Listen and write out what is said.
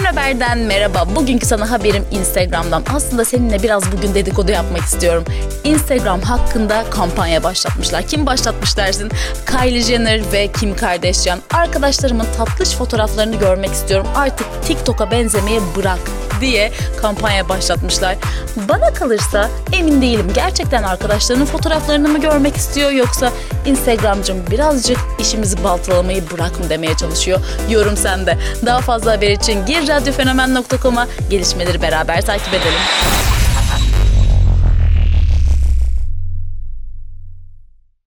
Haber'den merhaba. Bugünkü sana haberim Instagram'dan. Aslında seninle biraz bugün dedikodu yapmak istiyorum. Instagram hakkında kampanya başlatmışlar. Kim başlatmış dersin? Kylie Jenner ve Kim Kardashian. Arkadaşlarımın tatlış fotoğraflarını görmek istiyorum. Artık TikTok'a benzemeye bırak diye kampanya başlatmışlar. Bana kalırsa emin değilim. Gerçekten arkadaşlarının fotoğraflarını mı görmek istiyor yoksa Instagram'cım birazcık işimizi baltalamayı bırak mı demeye çalışıyor? Yorum sende. Daha fazla haber için gir radyofenomen.com'a, gelişmeleri beraber takip edelim.